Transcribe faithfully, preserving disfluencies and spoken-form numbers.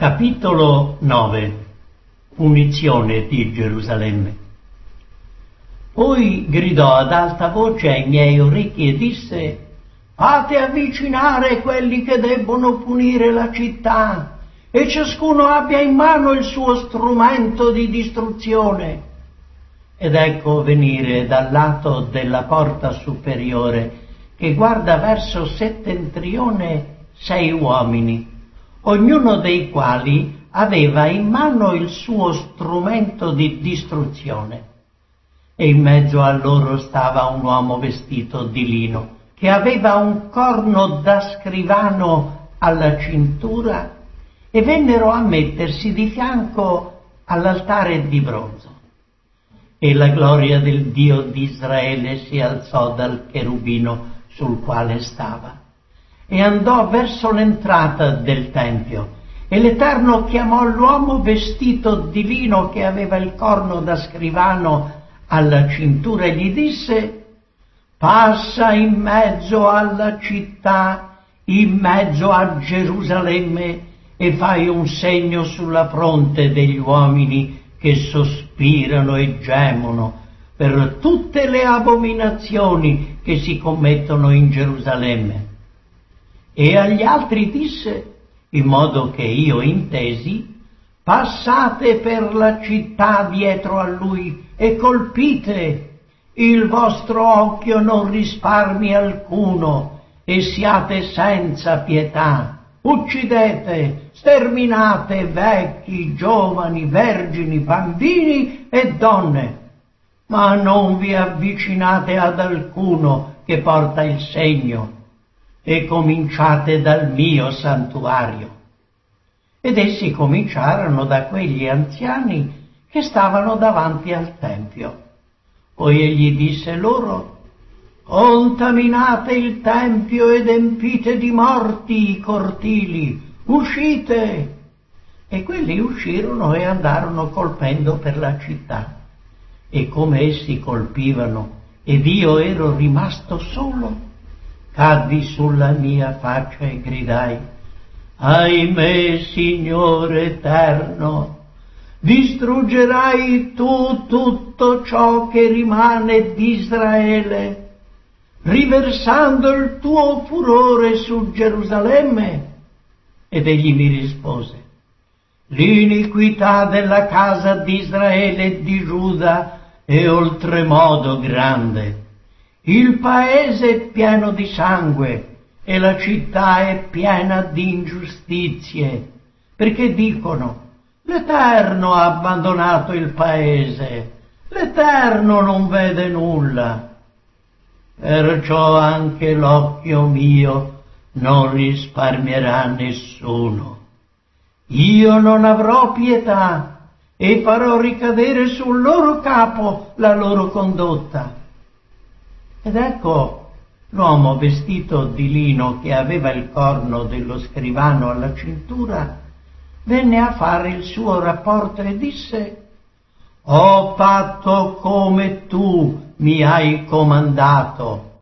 Capitolo nove. Punizione di Gerusalemme. Poi gridò ad alta voce ai miei orecchi e disse: fate avvicinare quelli che debbono punire la città, e ciascuno abbia in mano il suo strumento di distruzione. Ed ecco venire dal lato della porta superiore, che guarda verso settentrione, sei uomini, ognuno dei quali aveva in mano il suo strumento di distruzione. E in mezzo a loro stava un uomo vestito di lino, che aveva un corno da scrivano alla cintura, e vennero a mettersi di fianco all'altare di bronzo. E la gloria del Dio di Israele si alzò dal cherubino sul quale stava, e andò verso l'entrata del Tempio, e l'Eterno chiamò l'uomo vestito di lino che aveva il corno da scrivano alla cintura e gli disse: passa in mezzo alla città, in mezzo a Gerusalemme, e fai un segno sulla fronte degli uomini che sospirano e gemono per tutte le abominazioni che si commettono in Gerusalemme. E agli altri disse, in modo che io intesi: passate per la città dietro a lui e colpite, il vostro occhio non risparmi alcuno, e siate senza pietà. Uccidete, sterminate vecchi, giovani, vergini, bambini e donne, ma non vi avvicinate ad alcuno che porta il segno, e cominciate dal mio santuario. Ed essi cominciarono da quegli anziani che stavano davanti al Tempio. Poi egli disse loro: contaminate il Tempio ed empite di morti i cortili, uscite! E quelli uscirono e andarono colpendo per la città. E come essi colpivano, ed io ero rimasto solo, caddi sulla mia faccia e gridai: ahimè, Signore eterno, distruggerai tu tutto ciò che rimane di Israele, riversando il tuo furore su Gerusalemme? Ed egli mi rispose: l'iniquità della casa di Israele e di Giuda è oltremodo grande. Il paese è pieno di sangue e la città è piena di ingiustizie, perché dicono: l'Eterno ha abbandonato il paese, l'Eterno non vede nulla. Perciò anche l'occhio mio non risparmierà nessuno. Io non avrò pietà e farò ricadere sul loro capo la loro condotta. Ed ecco l'uomo vestito di lino che aveva il corno dello scrivano alla cintura venne a fare il suo rapporto e disse: ho fatto come tu mi hai comandato,